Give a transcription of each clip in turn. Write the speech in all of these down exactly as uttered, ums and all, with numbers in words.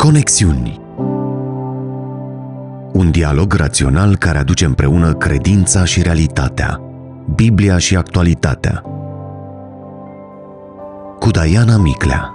Conexiuni. Un dialog rațional care aduce împreună credința și realitatea, Biblia și actualitatea. Cu Diana Miclea.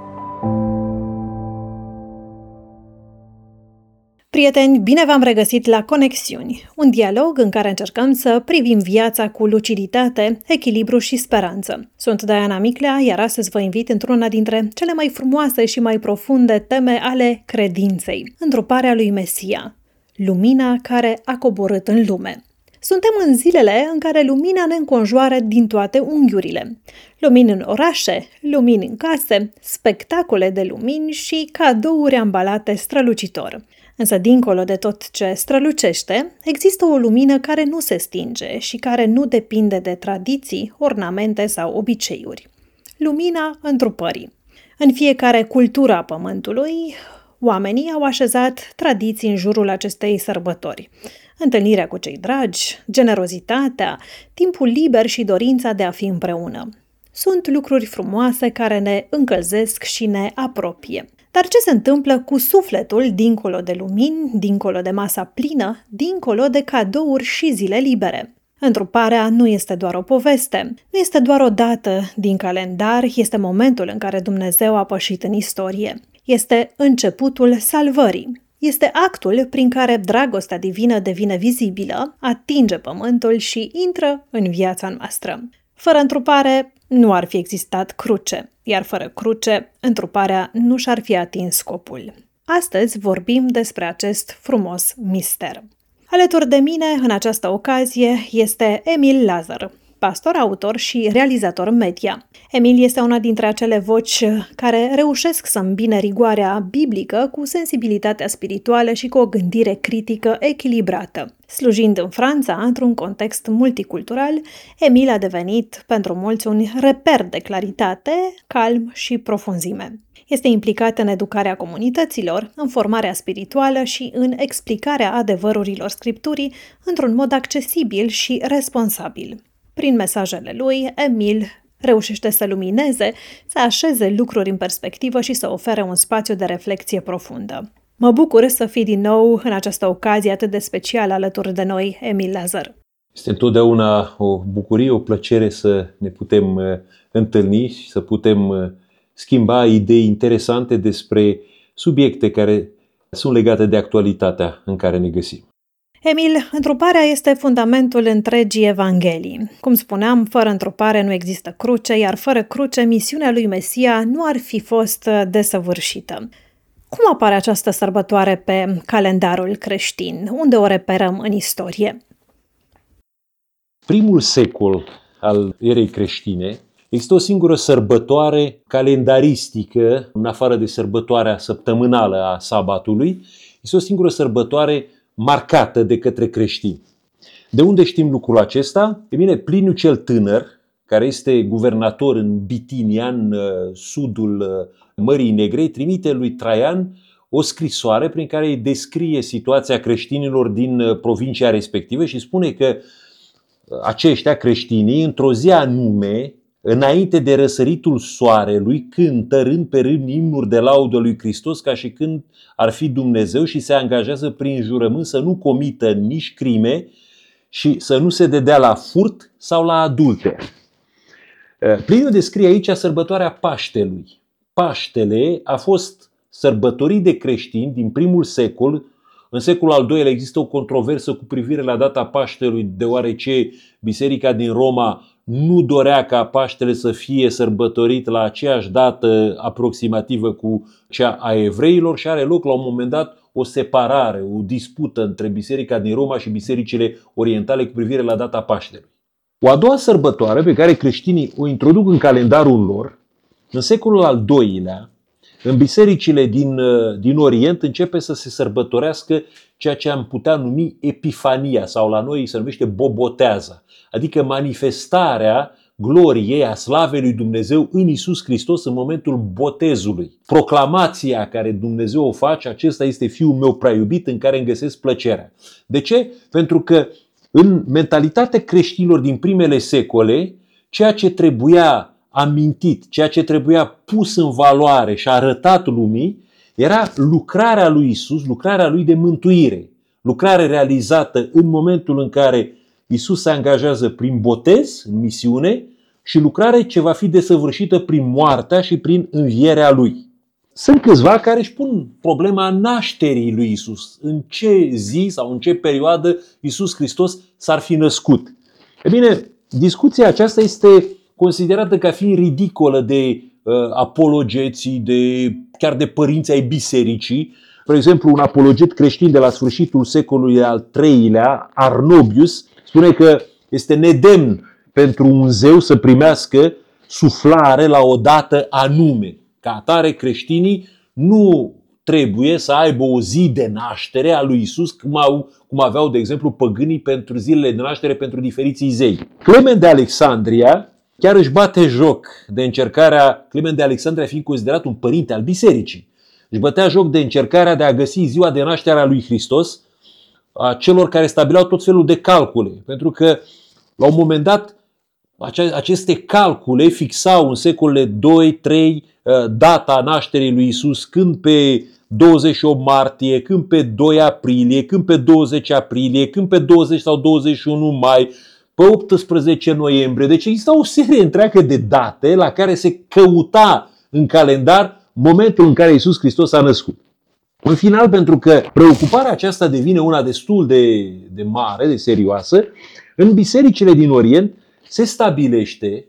Prieteni, bine v-am regăsit la Conexiuni, un dialog în care încercăm să privim viața cu luciditate, echilibru și speranță. Sunt Diana Miclea, iar astăzi vă invit într-una dintre cele mai frumoase și mai profunde teme ale credinței, întruparea lui Mesia, lumina care a coborât în lume. Suntem în zilele în care lumina ne înconjoară din toate unghiurile. Lumini în orașe, lumini în case, spectacole de lumini și cadouri ambalate strălucitor. Însă, dincolo de tot ce strălucește, există o lumină care nu se stinge și care nu depinde de tradiții, ornamente sau obiceiuri. Lumina întrupării. În fiecare cultură a pământului, oamenii au așezat tradiții în jurul acestei sărbători. Întâlnirea cu cei dragi, generozitatea, timpul liber și dorința de a fi împreună. Sunt lucruri frumoase care ne încălzesc și ne apropie. Dar ce se întâmplă cu sufletul dincolo de lumini, dincolo de masa plină, dincolo de cadouri și zile libere? Întruparea nu este doar o poveste, nu este doar o dată din calendar, este momentul în care Dumnezeu a pășit în istorie. Este începutul salvării. Este actul prin care dragostea divină devine vizibilă, atinge pământul și intră în viața noastră. Fără întrupare nu ar fi existat cruce, iar fără cruce, întruparea nu și-ar fi atins scopul. Astăzi vorbim despre acest frumos mister. Alături de mine, în această ocazie, este Emil Lazar, pastor, autor și realizator media. Emil este una dintre acele voci care reușesc să îmbine rigoarea biblică cu sensibilitatea spirituală și cu o gândire critică echilibrată. Slujind în Franța, într-un context multicultural, Emil a devenit pentru mulți un reper de claritate, calm și profunzime. Este implicat în educarea comunităților, în formarea spirituală și în explicarea adevărurilor Scripturii într-un mod accesibil și responsabil. Prin mesajele lui, Emil reușește să lumineze, să așeze lucruri în perspectivă și să ofere un spațiu de reflexie profundă. Mă bucur să fii din nou în această ocazie atât de specială alături de noi, Emil Lazar. Este întotdeauna o bucurie, o plăcere să ne putem întâlni și să putem schimba idei interesante despre subiecte care sunt legate de actualitatea în care ne găsim. Emil, întruparea este fundamentul întregii Evanghelii. Cum spuneam, fără întrupare nu există cruce, iar fără cruce, misiunea lui Mesia nu ar fi fost desăvârșită. Cum apare această sărbătoare pe calendarul creștin? Unde o reperăm în istorie? Primul secol al erei creștine există o singură sărbătoare calendaristică, în afară de sărbătoarea săptămânală a sabatului, este o singură sărbătoare marcată de către creștini. De unde știm lucrul acesta? E bine, Pliniu cel Tânăr, care este guvernator în Bitinia, în sudul Mării Negre, trimite lui Traian o scrisoare prin care îi descrie situația creștinilor din provincia respectivă și spune că aceștia, creștinii, într-o zi anume, înainte de răsăritul soarelui, cântă rând pe rând imnuri de laudă lui Hristos ca și când ar fi Dumnezeu și se angajează prin jurământ să nu comită nici crime și să nu se dedea la furt sau la adulter. Pliniu descrie aici sărbătoarea Paștelui. Paștele a fost sărbătorit de creștini din primul secol. În secolul al doilea există o controversă cu privire la data Paștelui, deoarece Biserica din Roma nu dorea ca Paștele să fie sărbătorit la aceeași dată aproximativă cu cea a evreilor și are loc la un moment dat o separare, o dispută între Biserica din Roma și bisericile orientale cu privire la data Paștelui. O a doua sărbătoare pe care creștinii o introduc în calendarul lor, în secolul al doilea, în bisericile din, din Orient începe să se sărbătorească ceea ce am putea numi Epifania sau la noi se numește Boboteaza, adică manifestarea gloriei, a slavei lui Dumnezeu în Iisus Hristos în momentul botezului. Proclamația care Dumnezeu o face, acesta este Fiul meu prea iubit în care îmi găsesc plăcerea. De ce? Pentru că în mentalitatea creștinilor din primele secole, ceea ce trebuia amintit, ceea ce trebuia pus în valoare și arătat lumii, era lucrarea lui Isus, lucrarea lui de mântuire, lucrare realizată în momentul în care Isus se angajează prin botez, în misiune, și lucrare ce va fi desăvârșită prin moartea și prin învierea lui. Sunt câțiva care își pun problema nașterii lui Isus. În ce zi sau în ce perioadă Isus Hristos s-ar fi născut? E bine, discuția aceasta este considerată ca fiind ridicolă de uh, apologeții, de, chiar de părinții ai bisericii. De exemplu, un apologet creștin de la sfârșitul secolului al treilea, Arnobius, spune că este nedemn pentru un zeu să primească suflare la o dată anume. Ca atare, creștinii nu trebuie să aibă o zi de naștere a lui Isus, cum, au, cum aveau, de exemplu, păgânii pentru zilele de naștere pentru diferiții zei. Clement de Alexandria chiar își bate joc de încercarea, Clement de Alexandria fiind considerat un părinte al bisericii, își bătea joc de încercarea de a găsi ziua de naștere a lui Hristos a celor care stabileau tot felul de calcule. Pentru că, la un moment dat, aceste calcule fixau în secolele doi trei data nașterii lui Isus, când pe douăzeci și opt martie, când pe doi aprilie, când pe douăzeci aprilie, când pe douăzeci sau douăzeci și unu mai, pe optsprezece noiembrie. Deci exista o serie întreagă de date la care se căuta în calendar momentul în care Iisus Hristos s-a născut. În final, pentru că preocuparea aceasta devine una destul de, de mare, de serioasă, în bisericile din Orient se stabilește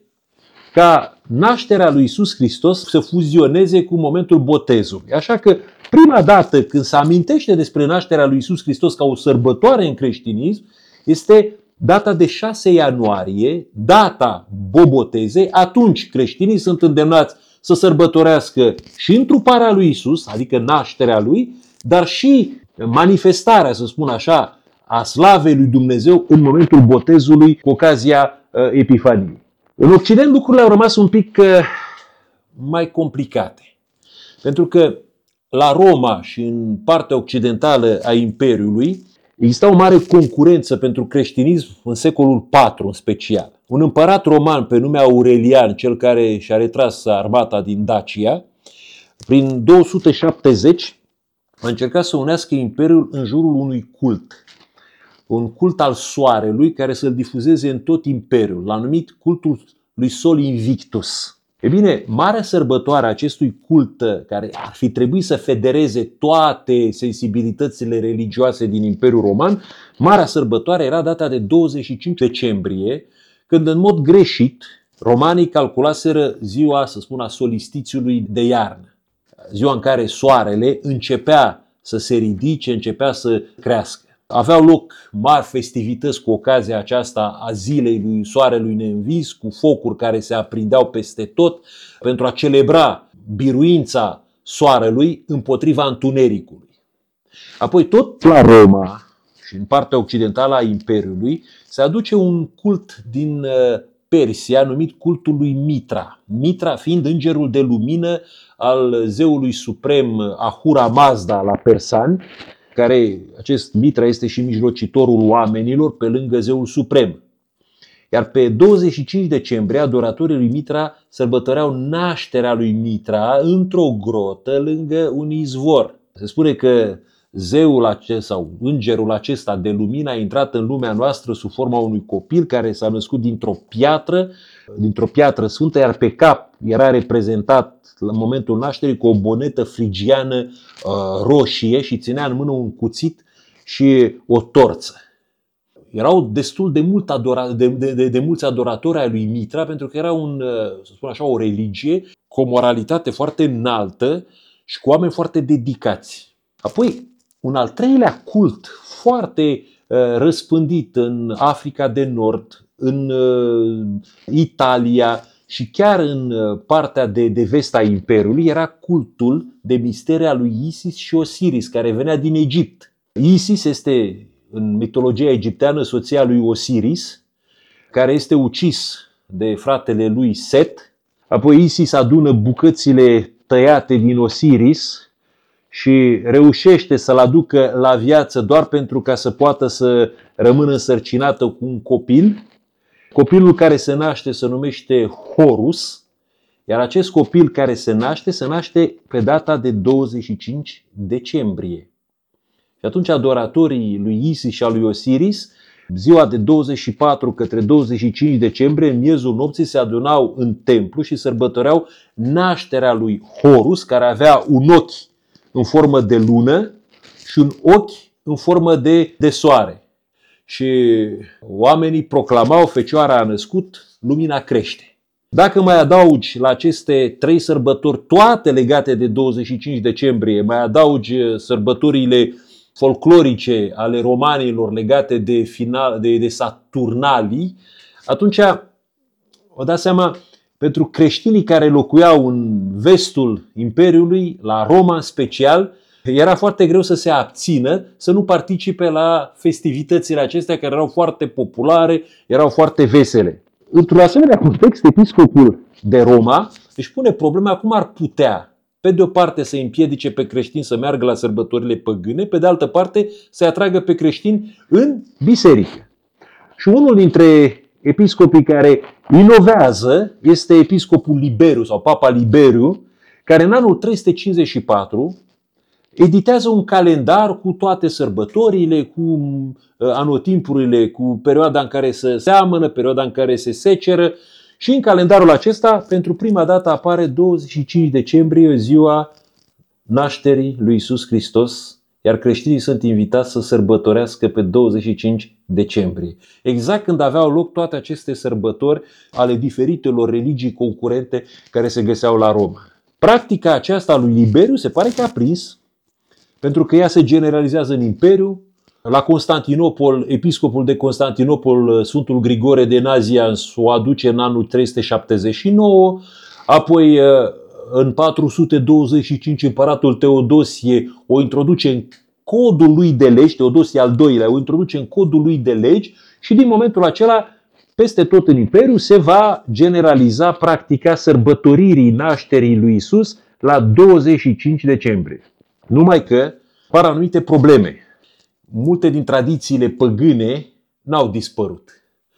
ca nașterea lui Iisus Hristos să fuzioneze cu momentul botezului. Așa că prima dată când se amintește despre nașterea lui Iisus Hristos ca o sărbătoare în creștinism este data de șase ianuarie, data bobotezei. Atunci creștinii sunt îndemnați să sărbătorească și întruparea lui Iisus, adică nașterea lui, dar și manifestarea, să spun așa, a slavei lui Dumnezeu în momentul botezului cu ocazia uh, Epifaniei. În Occident lucrurile au rămas un pic uh, mai complicate. Pentru că la Roma și în partea occidentală a Imperiului exista o mare concurență pentru creștinism în secolul patru în special. Un împărat roman pe nume Aurelian, cel care și-a retras armata din Dacia, prin două sute șaptezeci a încercat să unească Imperiul în jurul unui cult. Un cult al soarelui care să-l difuzeze în tot Imperiul. L-a numit cultul lui Sol Invictus. E bine, marea sărbătoare a acestui cult, care ar fi trebuit să federeze toate sensibilitățile religioase din Imperiul Roman, marea sărbătoare era data de douăzeci și cinci decembrie, când în mod greșit romanii calculaseră ziua, să spun, a solistițiului de iarnă. Ziua în care soarele începea să se ridice, începea să crească. Aveau loc mari festivități cu ocazia aceasta a zilei lui soarelui neînvins, cu focuri care se aprindeau peste tot pentru a celebra biruința soarelui împotriva întunericului. Apoi tot la Roma și în partea occidentală a Imperiului se aduce un cult din Persia numit cultul lui Mitra. Mitra fiind îngerul de lumină al zeului suprem Ahura Mazda la persani, care acest Mitra este și mijlocitorul oamenilor pe lângă zeul suprem. Iar pe douăzeci și cinci decembrie, adoratorii lui Mitra sărbătoreau nașterea lui Mitra într-o grotă lângă un izvor. Se spune că zeul acesta sau îngerul acesta de lumină a intrat în lumea noastră sub forma unui copil care s-a născut dintr-o piatră, dintr-o piatră sfântă, iar pe cap era reprezentat în momentul nașterii cu o bonetă frigiană uh, roșie și ținea în mână un cuțit și o torță. Erau destul de, mult adora, de, de, de, de mulți adoratori ai lui Mitra, pentru că era un, să spun așa, o religie cu o moralitate foarte înaltă și cu oameni foarte dedicați. Apoi, un al treilea cult foarte uh, răspândit în Africa de Nord, în uh, Italia și chiar în partea de, de vest a Imperiului era cultul de misteria lui Isis și Osiris, care venea din Egipt. Isis este, în mitologia egipteană, soția lui Osiris, care este ucis de fratele lui Set. Apoi Isis adună bucățile tăiate din Osiris și reușește să-l aducă la viață doar pentru ca să poată să rămână însărcinată cu un copil. Copilul care se naște se numește Horus, Iar acest copil care se naște, se naște pe data de douăzeci și cinci decembrie. Și atunci adoratorii lui Isis și a lui Osiris, ziua de douăzeci și patru către douăzeci și cinci decembrie, în miezul nopții, se adunau în templu și sărbătoreau nașterea lui Horus, care avea un ochi în formă de lună și un ochi în formă de, de soare. Și oamenii proclamau: Fecioara a născut, lumina crește. Dacă mai adaugi la aceste trei sărbători, toate legate de douăzeci și cinci decembrie, mai adaugi sărbătorile folclorice ale romanilor legate de, final, de, de Saturnalii, atunci vă dați seama, pentru creștinii care locuiau în vestul Imperiului, la Roma în special, era foarte greu să se abțină, să nu participe la festivitățile acestea care erau foarte populare, erau foarte vesele. Într-un asemenea context, episcopul de Roma își pune problema cum ar putea, pe de o parte, să împiedice pe creștini să meargă la sărbătorile păgâne, pe de altă parte să-i atragă pe creștini în biserică. Și unul dintre episcopii care inovează este episcopul Liberiu sau Papa Liberiu, care în anul trei sute cincizeci și patru editează un calendar cu toate sărbătorile, cu anotimpurile, cu perioada în care se seamănă, perioada în care se seceră. Și în calendarul acesta, pentru prima dată, apare douăzeci și cinci decembrie, ziua nașterii lui Iisus Hristos, iar creștinii sunt invitați să sărbătorească pe douăzeci și cinci decembrie. Exact când aveau loc toate aceste sărbători ale diferitelor religii concurente care se găseau la Roma. Practica aceasta a lui Liberiu se pare că a prins, pentru că ea se generalizează în Imperiu. La Constantinopol, episcopul de Constantinopol, Sfântul Grigore de Nazia, o aduce în anul trei sute șaptezeci și nouă, apoi în patru sute douăzeci și cinci împăratul Teodosie o introduce în codul lui de legi, Teodosie al doilea o introduce în codul lui de legi și din momentul acela peste tot în Imperiu se va generaliza practica sărbătoririi nașterii lui Isus la douăzeci și cinci decembrie. Numai că apar anumite probleme. Multe din tradițiile păgâne n-au dispărut.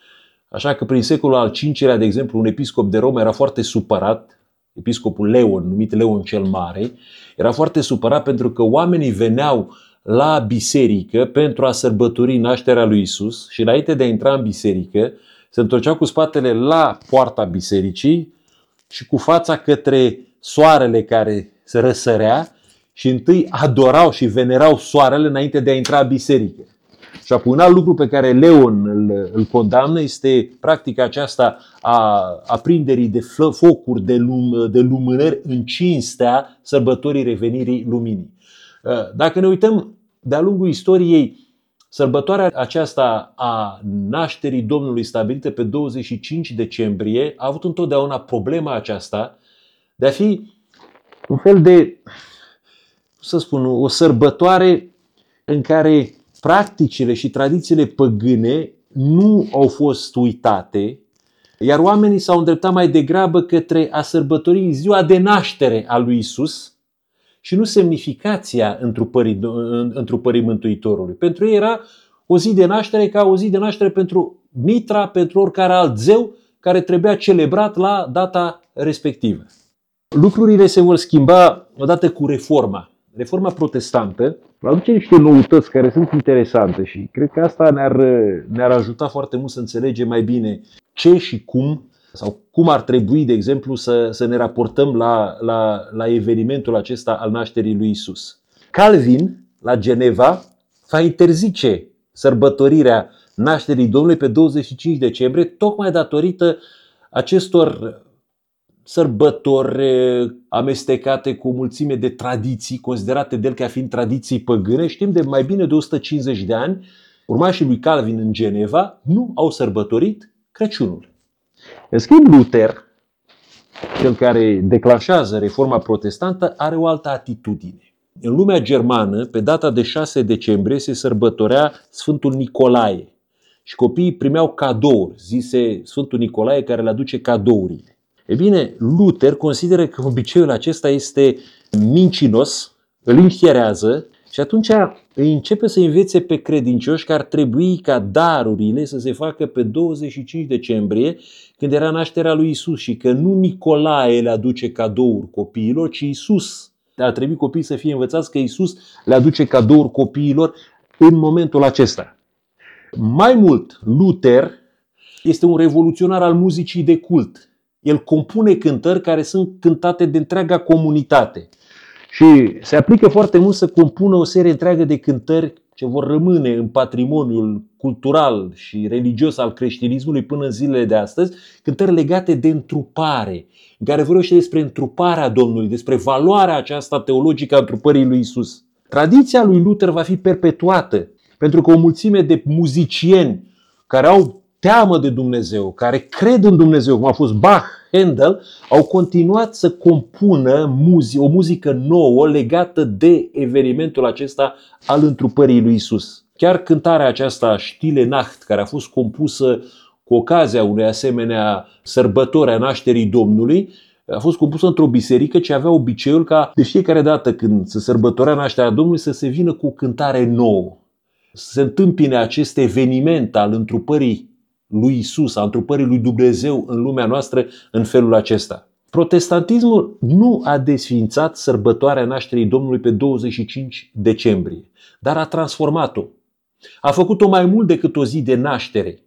Așa că prin secolul al cincilea, de exemplu, un episcop de Roma era foarte supărat, episcopul Leon, numit Leon cel Mare, era foarte supărat pentru că oamenii veneau la biserică pentru a sărbători nașterea lui Isus și înainte de a intra în biserică se întorceau cu spatele la poarta bisericii și cu fața către soarele care se răsărea și întâi adorau și venerau soarele înainte de a intra în biserică. Și apoi un alt lucru pe care Leon îl, îl condamnă este practica aceasta a aprinderii de focuri, de, lum, de lumânări în cinstea sărbătorii revenirii luminii. Dacă ne uităm de-a lungul istoriei, sărbătoarea aceasta a nașterii Domnului stabilită pe douăzeci și cinci decembrie a avut întotdeauna problema aceasta de a fi un fel de, să spun, o sărbătoare în care practicile și tradițiile păgâne nu au fost uitate, iar oamenii s-au îndreptat mai degrabă către a sărbători ziua de naștere a lui Isus și nu semnificația întrupării, întrupării Mântuitorului. Pentru ei era o zi de naștere ca o zi de naștere pentru Mitra, pentru oricare alt zeu care trebuia celebrat la data respectivă. Lucrurile se vor schimba odată cu reforma. Reforma protestantă va aduce niște noutăți care sunt interesante și cred că asta ne-ar, ne-ar ajuta foarte mult să înțelegem mai bine ce și cum sau cum ar trebui, de exemplu, să, să ne raportăm la, la, la evenimentul acesta al nașterii lui Isus. Calvin, la Geneva, va interzice sărbătorirea nașterii Domnului pe douăzeci și cinci decembrie, tocmai datorită acestor sărbători amestecate cu o mulțime de tradiții, considerate de el ca fiind tradiții păgâne. Știm de mai bine de o sută cincizeci de ani, urmașii lui Calvin în Geneva nu au sărbătorit Crăciunul. În schimb, Luther, cel care declanșează reforma protestantă, are o altă atitudine. În lumea germană, pe data de șase decembrie, se sărbătorea Sfântul Nicolae și copiii primeau cadouri, zise Sfântul Nicolae care le aduce cadourile. E bine, Luther consideră că obiceiul acesta este mincinos, îl închierează, Și atunci îi începe să învețe pe credincioși că ar trebui ca darurile să se facă pe douăzeci și cinci decembrie, când era nașterea lui Isus, și că nu Nicolae le aduce cadouri copiilor, ci Isus. Ar trebui copiii să fie învățați că Isus le aduce cadouri copiilor în momentul acesta. Mai mult, Luther este un revoluționar al muzicii de cult. El compune cântări care sunt cântate de întreaga comunitate. Și se aplică foarte mult să compună o serie întreagă de cântări ce vor rămâne în patrimoniul cultural și religios al creștinismului până în zilele de astăzi, cântări legate de întrupare, în care vorbește despre întruparea Domnului, despre valoarea aceasta teologică a întrupării lui Isus. Tradiția lui Luther va fi perpetuată, pentru că o mulțime de muzicieni care au teamă de Dumnezeu, care cred în Dumnezeu, cum a fost Bach, Handel, au continuat să compună muzi- o muzică nouă legată de evenimentul acesta al întrupării lui Isus. Chiar cântarea aceasta Stille Nacht, care a fost compusă cu ocazia unei asemenea sărbători a nașterii Domnului, a fost compusă într-o biserică ce avea obiceiul ca de fiecare dată când se sărbătorea nașterea Domnului să se vină cu o cântare nouă. Să se întâmpine acest eveniment al întrupării lui Isus, a întrupării lui Dumnezeu în lumea noastră în felul acesta. Protestantismul nu a desființat sărbătoarea nașterii Domnului pe douăzeci și cinci decembrie, dar a transformat-o. A făcut-o mai mult decât o zi de naștere.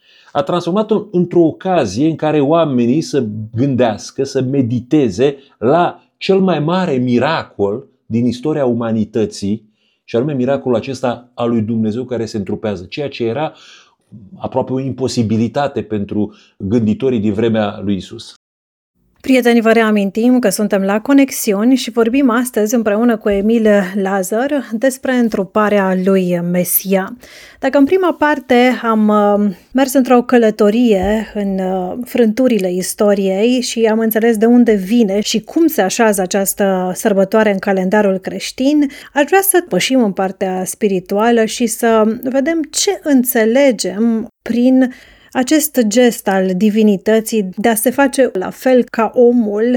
A transformat-o într-o ocazie în care oamenii să gândească, să mediteze la cel mai mare miracol din istoria umanității, și anume miracolul acesta al lui Dumnezeu care se întrupează, ceea ce era aproape o imposibilitate pentru gânditorii din vremea lui Isus. Prieteni, vă reamintim că suntem la Conexiuni și vorbim astăzi împreună cu Emil Lazar despre întruparea lui Mesia. Dacă în prima parte am mers într-o călătorie în frânturile istoriei și am înțeles de unde vine și cum se așează această sărbătoare în calendarul creștin, aș vrea să pășim în partea spirituală și să vedem ce înțelegem prin acest gest al divinității de a se face la fel ca omul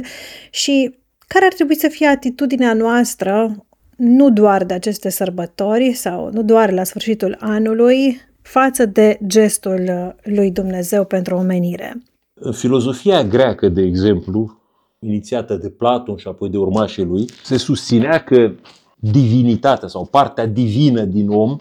și care ar trebui să fie atitudinea noastră, nu doar de aceste sărbători sau nu doar la sfârșitul anului, față de gestul lui Dumnezeu pentru omenire. În filozofia greacă, de exemplu, inițiată de Platon și apoi de urmașii lui, se susținea că divinitatea sau partea divină din om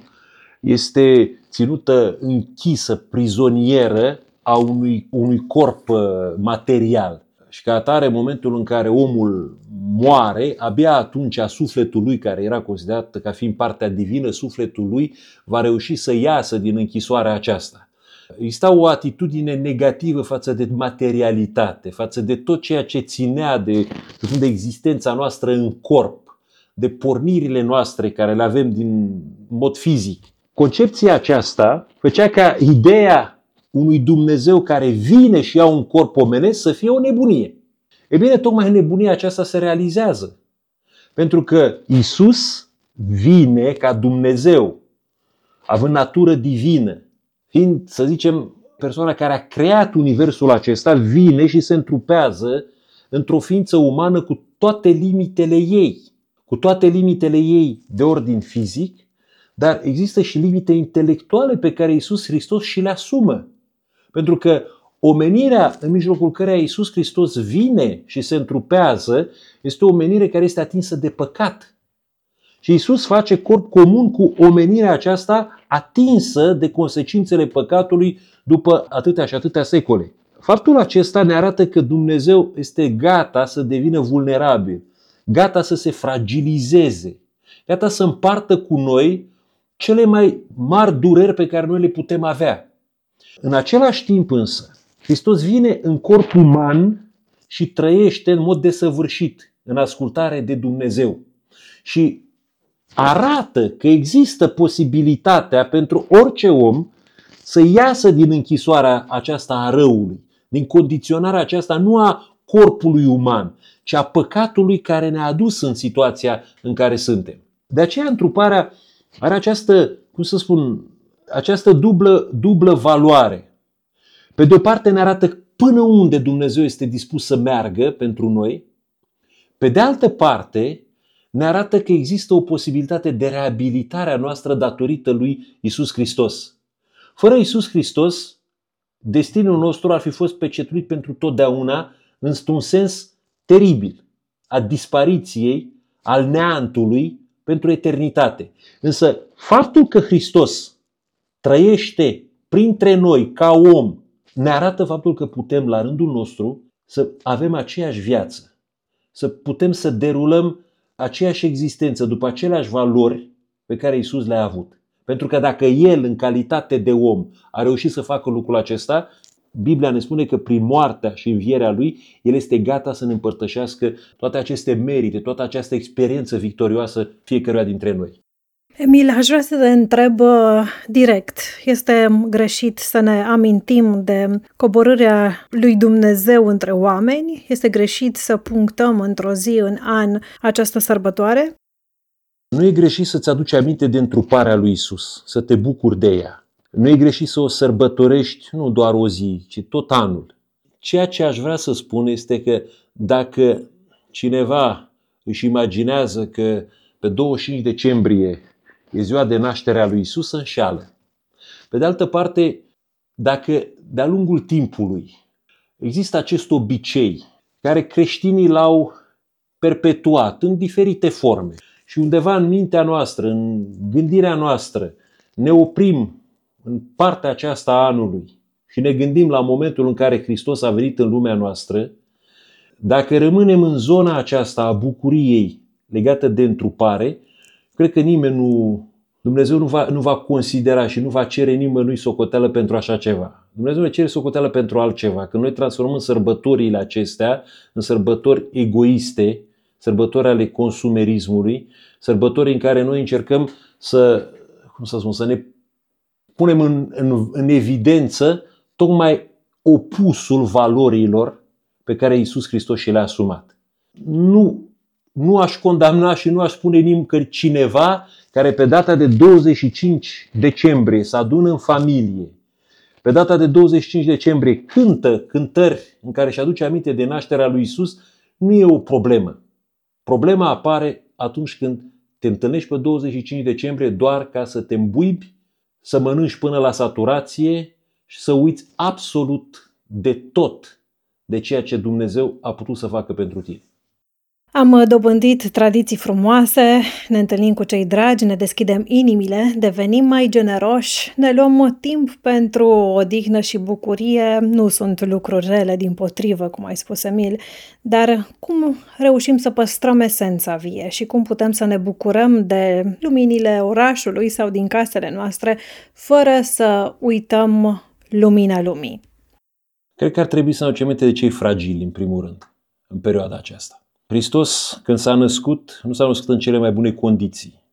este ținută închisă, prizonieră a unui, unui corp material. Și ca atare, în momentul în care omul moare, abia atunci sufletul lui, care era considerat ca fiind partea divină, sufletul lui va reuși să iasă din închisoarea aceasta. Exista o atitudine negativă față de materialitate, față de tot ceea ce ținea de, de existența noastră în corp, de pornirile noastre care le avem din mod fizic. Concepția aceasta făcea ca ideea unui Dumnezeu care vine și ia un corp omenesc să fie o nebunie. E bine, tocmai nebunia aceasta se realizează. Pentru că Isus vine ca Dumnezeu, având natură divină, fiind, să zicem, persoana care a creat universul acesta, vine și se întrupează într-o ființă umană cu toate limitele ei, cu toate limitele ei de ordin fizic, dar există și limite intelectuale pe care Iisus Hristos și le asumă. Pentru că omenirea în mijlocul căreia Iisus Hristos vine și se întrupează este o omenire care este atinsă de păcat. Și Iisus face corp comun cu omenirea aceasta atinsă de consecințele păcatului după atâtea și atâtea secole. Faptul acesta ne arată că Dumnezeu este gata să devină vulnerabil, gata să se fragilizeze, gata să împartă cu noi cele mai mari dureri pe care noi le putem avea. În același timp însă, Hristos vine în corp uman și trăiește în mod desăvârșit, în ascultare de Dumnezeu. Și arată că există posibilitatea pentru orice om să iasă din închisoarea aceasta a răului, din condiționarea aceasta nu a corpului uman, ci a păcatului care ne-a adus în situația în care suntem. De aceea întruparea are această, cum să spun, această dublă, dublă valoare. Pe de o parte ne arată până unde Dumnezeu este dispus să meargă pentru noi, pe de altă parte ne arată că există o posibilitate de reabilitare a noastră datorită lui Iisus Hristos. Fără Iisus Hristos, destinul nostru ar fi fost pecetuit pentru totdeauna într-un sens teribil, a dispariției, al neantului pentru eternitate. Însă faptul că Hristos trăiește printre noi ca om ne arată faptul că putem la rândul nostru să avem aceeași viață, să putem să derulăm aceeași existență după aceleași valori pe care Iisus le-a avut. Pentru că dacă El, în calitate de om, a reușit să facă lucrul acesta, Biblia ne spune că prin moartea și învierea Lui, El este gata să ne împărtășească toate aceste merite, toată această experiență victorioasă fiecăruia dintre noi. Emil, aș vrea să te întreb uh, direct. Este greșit să ne amintim de coborârea lui Dumnezeu între oameni? Este greșit să punctăm într-o zi în an această sărbătoare? Nu e greșit să-ți aduci aminte de întruparea lui Isus, să te bucuri de ea. Nu e greșit să o sărbătorești nu doar o zi, ci tot anul. Ceea ce aș vrea să spun este că dacă cineva își imaginează că pe douăzeci și cinci decembrie e ziua de naștere a lui Isus, se înșeală. Pe de altă parte, dacă de-a lungul timpului există acest obicei care creștinii l-au perpetuat în diferite forme și undeva în mintea noastră, în gândirea noastră, ne oprim în partea aceasta a anului și ne gândim la momentul în care Hristos a venit în lumea noastră, dacă rămânem în zona aceasta a bucuriei legată de întrupare, cred că nimeni nu, Dumnezeu nu va, nu va considera și nu va cere nimănui socoteală pentru așa ceva. Dumnezeu ne cere socoteală pentru altceva. Când noi transformăm sărbătorile acestea în sărbători egoiste, sărbători ale consumerismului, sărbători în care noi încercăm să, cum să spun, să ne punem în, în, în evidență tocmai opusul valorilor pe care Iisus Hristos și le-a asumat. Nu Nu aș condamna și nu aș spune nimeni cineva care pe data de douăzeci și cinci decembrie se adună în familie, pe data de douăzeci și cinci decembrie cântă cântări în care își aduce aminte de nașterea lui Isus, nu e o problemă. Problema apare atunci când te întâlnești pe douăzeci și cinci decembrie doar ca să te îmbuibi, să mănânci până la saturație și să uiți absolut de tot de ceea ce Dumnezeu a putut să facă pentru tine. Am dobândit tradiții frumoase, ne întâlnim cu cei dragi, ne deschidem inimile, devenim mai generoși, ne luăm timp pentru odihnă și bucurie. Nu sunt lucruri rele, dimpotrivă, cum ai spus, Emil, dar cum reușim să păstrăm esența vie și cum putem să ne bucurăm de luminile orașului sau din casele noastre, fără să uităm lumina lumii? Cred că ar trebui să ne aducem aminte de cei fragili, în primul rând, în perioada aceasta. Hristos, când s-a născut, nu s-a născut în cele mai bune condiții.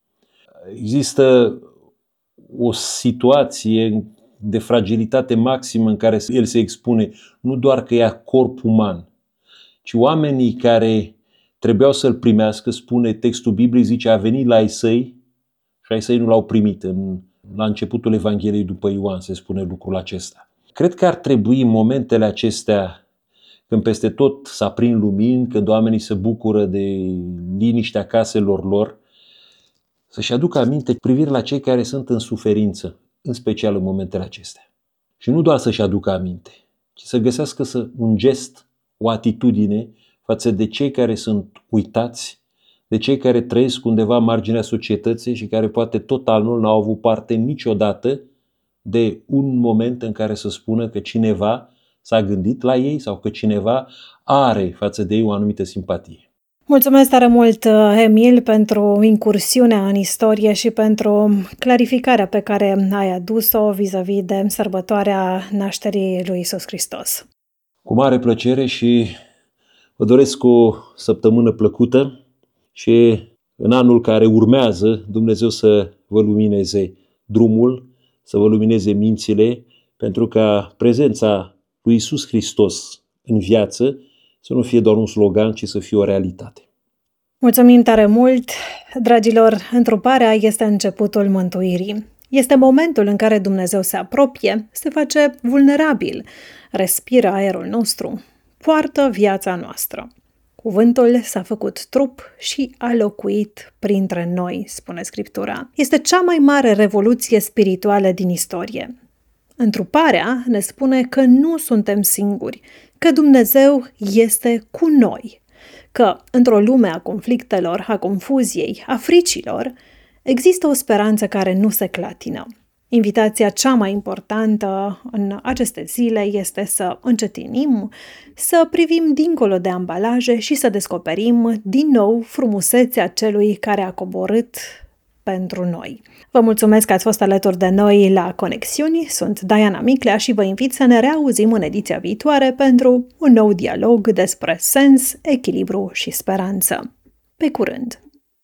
Există o situație de fragilitate maximă în care El se expune, nu doar că ia corp uman, ci oamenii care trebuiau să-L primească, spune textul Bibliei, zice, a venit la ai săi și ai săi nu L-au primit. În, la începutul Evangheliei după Ioan se spune lucrul acesta. Cred că ar trebui în momentele acestea, când peste tot s-a prind lumini, când oamenii se bucură de liniștea caselor lor, să-și aducă aminte privire la cei care sunt în suferință, în special în momentele acestea. Și nu doar să-și aducă aminte, ci să găsească să, un gest, o atitudine față de cei care sunt uitați, de cei care trăiesc undeva în marginea societății și care poate total nu au avut parte niciodată de un moment în care să spună că cineva s-a gândit la ei sau că cineva are față de ei o anumită simpatie. Mulțumesc tare mult, Emil, pentru incursiunea în istorie și pentru clarificarea pe care ai adus-o vis-a-vis de sărbătoarea nașterii lui Iisus Hristos. Cu mare plăcere și vă doresc o săptămână plăcută și în anul care urmează Dumnezeu să vă lumineze drumul, să vă lumineze mințile, pentru ca prezența lui Iisus Hristos în viață să nu fie doar un slogan, ci să fie o realitate. Mulțumim tare mult! Dragilor, întruparea este începutul mântuirii. Este momentul în care Dumnezeu se apropie, se face vulnerabil, respiră aerul nostru, poartă viața noastră. Cuvântul s-a făcut trup și a locuit printre noi, spune Scriptura. Este cea mai mare revoluție spirituală din istorie. Întruparea ne spune că nu suntem singuri, că Dumnezeu este cu noi, că într-o lume a conflictelor, a confuziei, a fricilor, există o speranță care nu se clatină. Invitația cea mai importantă în aceste zile este să încetinim, să privim dincolo de ambalaje și să descoperim din nou frumusețea celui care a coborât pentru noi. Vă mulțumesc că ați fost alături de noi la Conexiuni. Sunt Diana Miclea și vă invit să ne reauzim în ediția viitoare pentru un nou dialog despre sens, echilibru și speranță. Pe curând!